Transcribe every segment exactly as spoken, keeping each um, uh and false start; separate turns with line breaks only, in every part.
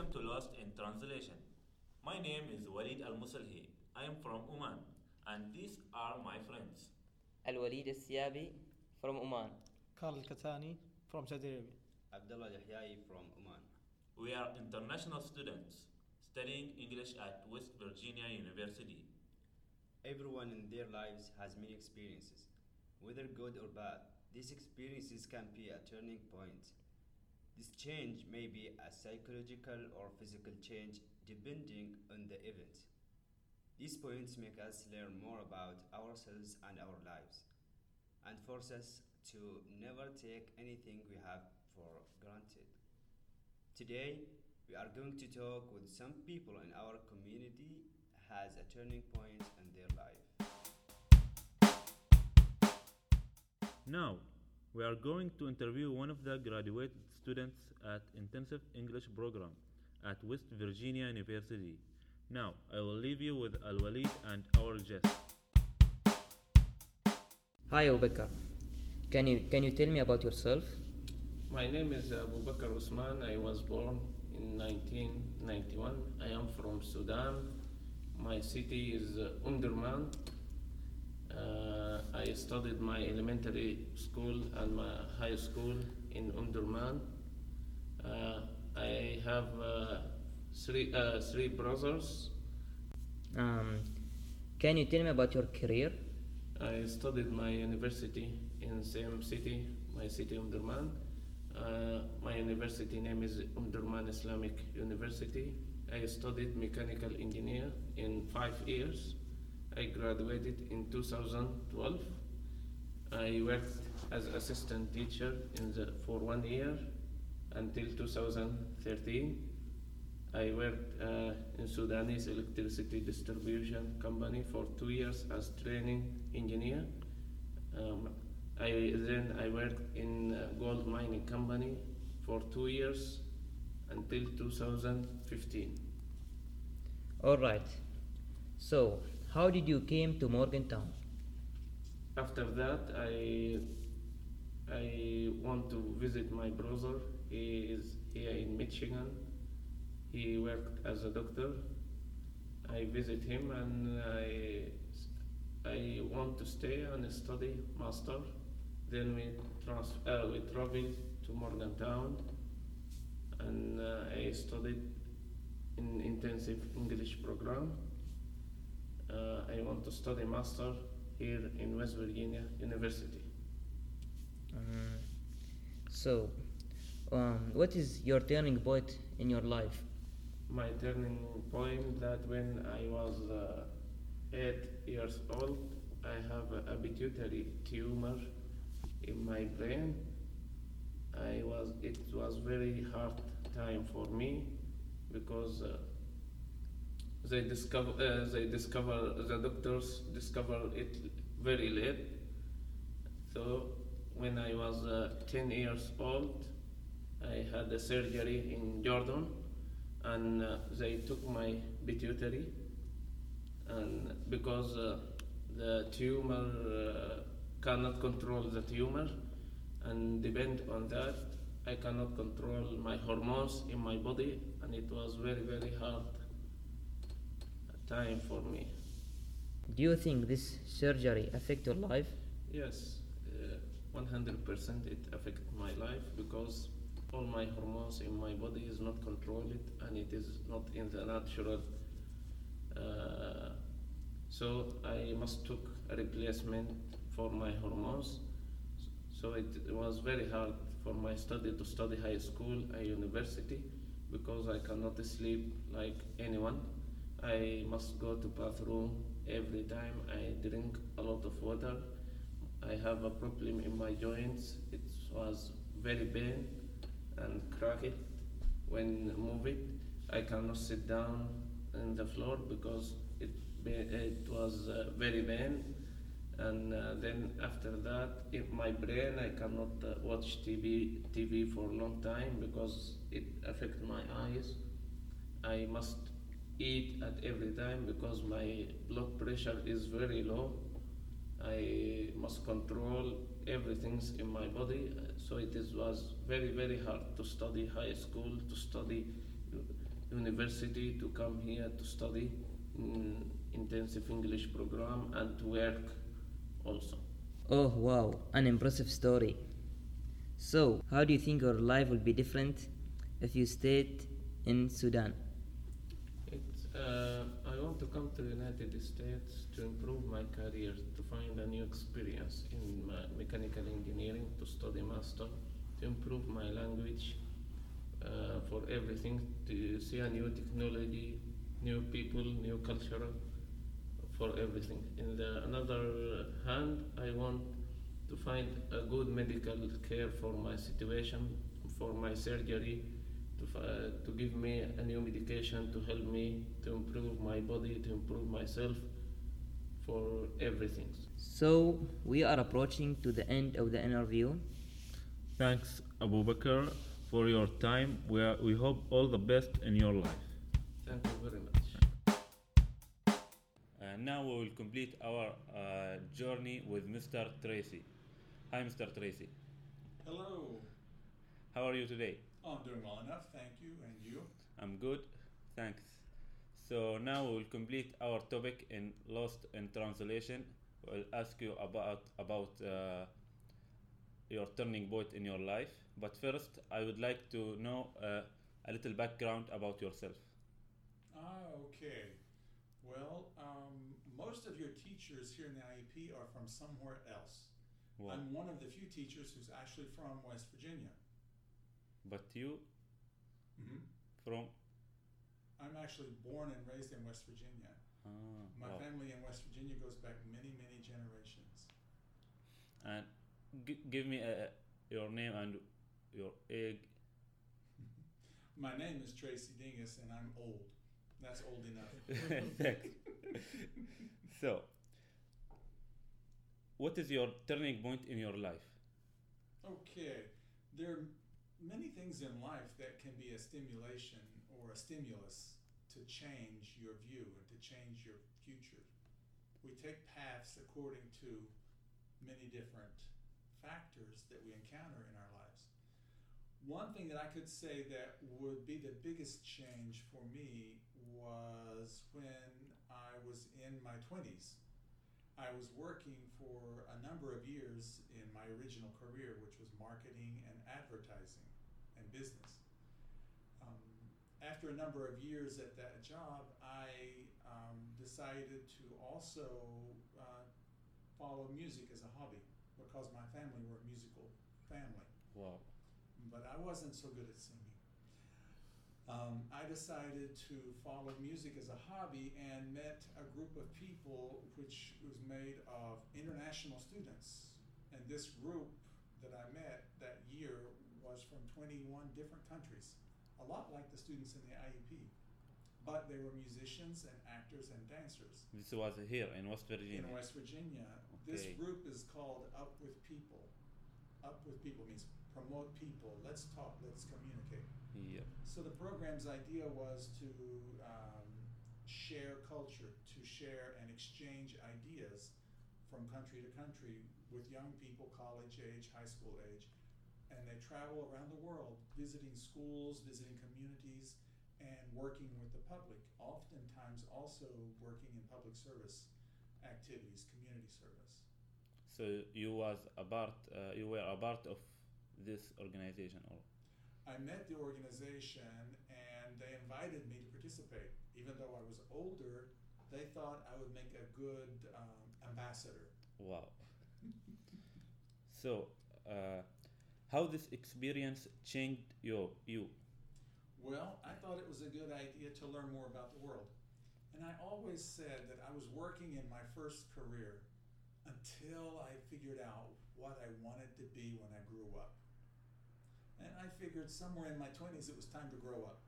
Welcome to Lost in Translation. My name is Walid Al Musalhi. I am from Oman, and these are my friends.
الوليد السيابي from Oman.
Karl Katani from Saudi Arabia.
Abdullah Yahyai from Oman.
We are international students studying English at West Virginia University.
Everyone in their lives has many experiences, whether good or bad. These experiences can be a turning point. This change may be a psychological or physical change depending on the event. These points make us learn more about ourselves and our lives and force us to never take anything we have for granted. Today, we are going to talk with some people in our community has a turning point in their life.
Now, we are going to interview one of the graduate students at Intensive English Program at West Virginia University. Now, I will leave you with Al Walid and our guest.
Hi Abu Bakr. Can you can you tell me about yourself?
My name is Abu Bakr Usman. I was born in nineteen ninety-one. I am from Sudan. My city is uh, Umdurman. Uh, I studied my elementary school and my high school in Umdurman. Uh, I have uh, three uh, three brothers.
Um, can you tell me about your career?
I studied my university in same city, my city Umdurman. Uh, my university name is Umdurman Islamic University. I studied mechanical engineer in five years. I graduated in two thousand twelve. I worked as assistant teacher in the, for one year until two thousand thirteen. I worked uh, in Sudanese electricity distribution company for two years as training engineer. Um, I then I worked in a gold mining company for two years until two thousand fifteen.
All right. So, how did you came to Morgantown?
After that, I I want to visit my brother. He is here in Michigan. He worked as a doctor. I visit him and I I want to stay and study master. Then we trans uh, we traveled to Morgantown and uh, I studied in intensive English program. Uh, I want to study master here in West Virginia University.
Um, so, um, what is your turning point in your life?
My turning point that when I was uh, eight years old, I have a, a pituitary tumor in my brain. I was it was very hard time for me because uh, they discover uh, they discover the doctors discover it very late. So when I was uh, ten years old, I had a surgery in Jordan, and uh, they took my pituitary, and because uh, the tumor uh, cannot control the tumor, and depend on that, I cannot control my hormones in my body, and it was very very hard time for me.
Do you think this surgery affect your life?
Yes, uh, one hundred percent it affected my life because all my hormones in my body is not controlled and it is not in the natural. Uh, so I must took a replacement for my hormones. So it was very hard for my study to study high school and university because I cannot sleep like anyone. I must go to bathroom every time. I drink a lot of water. I have a problem in my joints. It was very pain and crack it when move it. I cannot sit down on the floor because it it was uh, very pain. And uh, then after that, in my brain, I cannot uh, watch T V T V for a long time because it affects my eyes. I must eat at every time because my blood pressure is very low. I must control everything in my body, so it is, was very very hard to study high school, to study university to come here to study in intensive English program and to work also.
Oh wow, an impressive story. So, how do you think your life will be different if you stayed in Sudan?
It's, uh, I want to come to the United States to improve my career, to find a new experience in ma- mechanical engineering, to study master, to improve my language, uh, for everything, to see a new technology, new people, new culture, for everything. In the another hand, I want to find a good medical care for my situation, for my surgery, to, fi- to give me a new medication to help me to improve my body, to improve myself, for everything.
So, we are approaching to the end of the interview.
Thanks, Abu Bakr, for your time. We, are, we hope all the best in your life.
Thank you very much.
And now we will complete our uh, journey with Mister Tracy. Hi, Mister Tracy.
Hello.
How are you today?
Oh, I'm doing well enough, thank you. And you?
I'm good, thanks. So now we will complete our topic in Lost in Translation. We'll ask you about about uh, your turning point in your life. But first, I would like to know uh, a little background about yourself.
Ah, okay. Well, um, most of your teachers here in the I E P are from somewhere else.
Wow.
I'm one of the few teachers who's actually from West Virginia.
But you
hmm
from?
I'm actually born and raised in West Virginia.
Ah,
My
wow.
family in West Virginia goes back many, many generations.
And g- give me uh, your name and your age.
My name is Tracy Dingus and I'm old. That's old enough.
Thanks. So, what is your turning point in your life?
Okay, there are many things in life that can be a stimulation or a stimulus to change your view and to change your future. We take paths according to many different factors that we encounter in our lives. One thing that I could say that would be the biggest change for me was when I was in my twenties. I was working for a number of years in my original career, which was marketing and advertising and business. Um, after a number of years at that job, I um, decided to also uh, follow music as a hobby because my family were a musical family.
Wow.
But I wasn't so good at singing. Um, I decided to follow music as a hobby and met a group of people which was made of international students. And this group that I met that year was from twenty-one different countries, a lot like the students in the I E P. But they were musicians and actors and dancers.
This was here in West Virginia.
In West Virginia. This
Okay.
group is called Up With People. Up With People means promote people, let's talk, let's communicate.
Yeah.
So the program's idea was to um, share culture, to share and exchange ideas from country to country with young people, college age, high school age. And they travel around the world, visiting schools, visiting communities, and working with the public, oftentimes also working in public service activities, community service.
So you was a part, uh, you were a part of this organization, or?
I met the organization and they invited me to participate. Even though I was older, they thought I would make a good um, ambassador.
Wow. So, uh, how this experience changed you? You.
Well, I thought it was a good idea to learn more about the world. And I always said that I was working in my first career until I figured out what I wanted to be when I grew up. And I figured somewhere in my twenties it was time to grow up.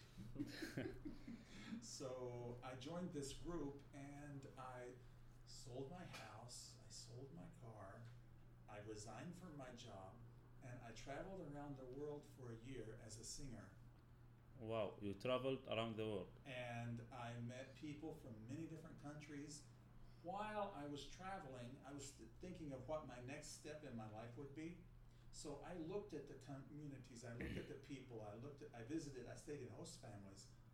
So I joined this group and I sold my house, I sold my car, I resigned from my job, and I traveled around the world for a year as a singer.
Wow, you traveled around the world.
And I met people from many different countries. While I was traveling, I was th- thinking of what my next step in my life would be. So I looked at the communities, I looked at the people, I looked at, I visited, I stayed in host families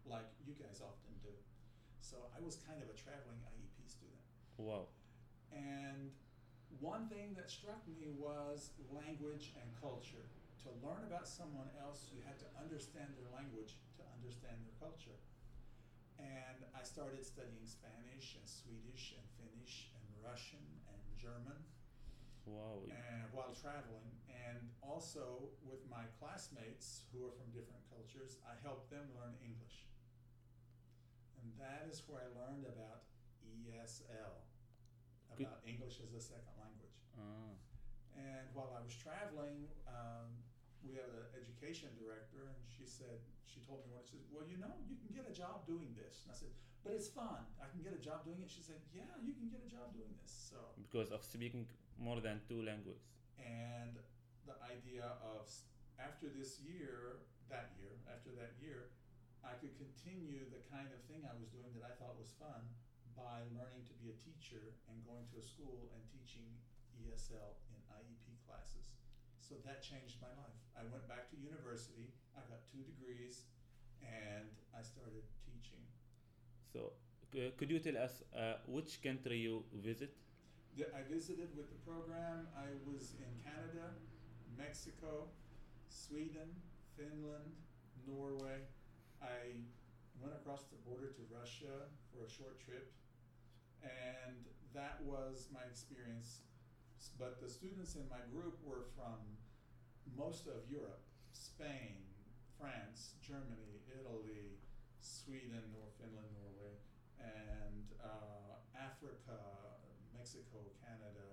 like you guys often do. So I was kind of a traveling I E P student.
Wow.
And one thing that struck me was language and culture. To learn about someone else, you had to understand their language to understand their culture. And I started studying Spanish and Swedish and Finnish and Russian and German.
Wow.
And while traveling, and also with my classmates who are from different cultures, I helped them learn English. And that is where I learned about E S L,
Good.
about English as a second language.
Ah.
And while I was traveling, um, we had an education director, and she said, she told me one, she said, well, you know, you can get a job doing this. And I said, but it's fun. I can get a job doing it. She said, yeah, you can get a job doing this. So,
Because of speaking more than two languages.
and the idea of s- after this year, that year, after that year, I could continue the kind of thing I was doing that I thought was fun by learning to be a teacher and going to a school and teaching E S L in I E P classes. So that changed my life. I went back to university, I got two degrees, and I started teaching.
So, c- could you tell us uh, which country you visit?
The- I visited with the program. I was in Canada, Mexico, Sweden, Finland, Norway. I went across the border to Russia for a short trip, and that was my experience. S- But the students in my group were from most of Europe: Spain, France, Germany, Italy, Sweden, or Finland, Norway, and uh, Africa, Mexico, Canada,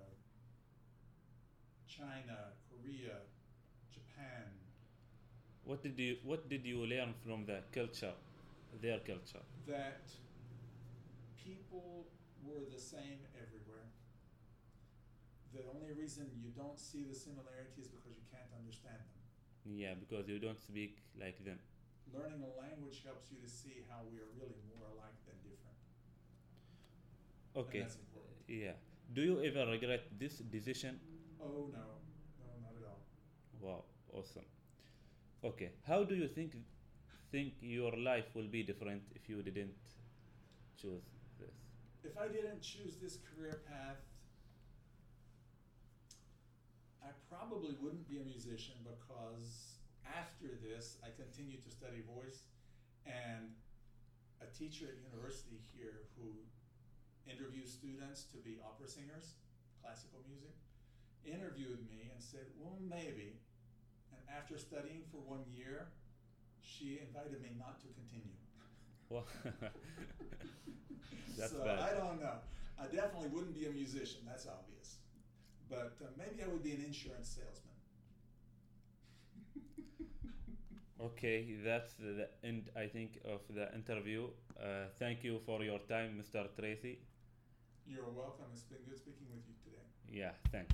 China, Korea, Japan.
What did you What did you learn from the culture, their culture?
That people were the same everywhere. The only reason you don't see the similarities is because you can't understand them.
Yeah, because you don't speak like them.
Learning a language helps you to see how we are really more alike than different.
Okay.
And that's important.
Yeah. Do you ever regret this decision?
Oh no, no, not at all.
Wow, awesome. Okay, how do you think think your life will be different if you didn't choose this?
If I didn't choose this career path, I probably wouldn't be a musician, because after this I continued to study voice, and a teacher at university here who interviews students to be opera singers, classical music, interviewed me and said, well, maybe. And after studying for one year, she invited me not to continue.
Wow. That's
so
bad.
I don't know. I definitely wouldn't be a musician, that's obvious. But uh, maybe I would be an insurance salesman.
Okay, that's the end, I think, of the interview. Uh, thank you for your time, Mister Tracy.
You're welcome. It's been good speaking with you today.
Yeah, thanks.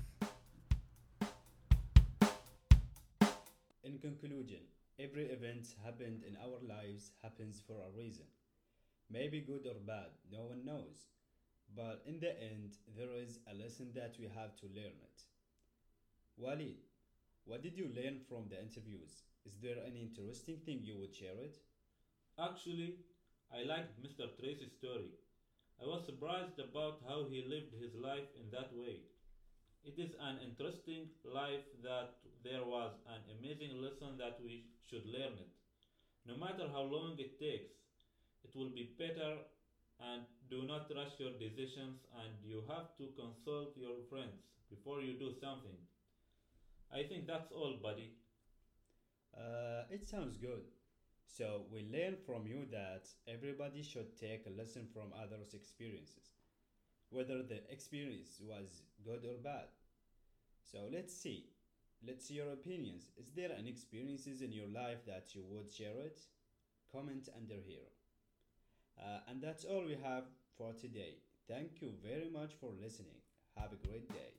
In conclusion, every event happened in our lives happens for a reason. Maybe good or bad, no one knows. But in the end, there is a lesson that we have to learn it. Walid, what did you learn from the interviews? Is there any interesting thing you would share it?
Actually, I liked Mister Tracy's story. I was surprised about how he lived his life in that way. It is an interesting life that there was an amazing lesson that we should learn it. No matter how long it takes, it will be better, and do not rush your decisions, and you have to consult your friends before you do something. I think that's all, buddy.
Uh, it sounds good. So we learn from you that everybody should take a lesson from others' experiences, whether the experience was good or bad. So let's see. Let's see your opinions. Is there any experiences in your life that you would share it? Comment under here. Uh, and that's all we have for today. Thank you very much for listening. Have a great day.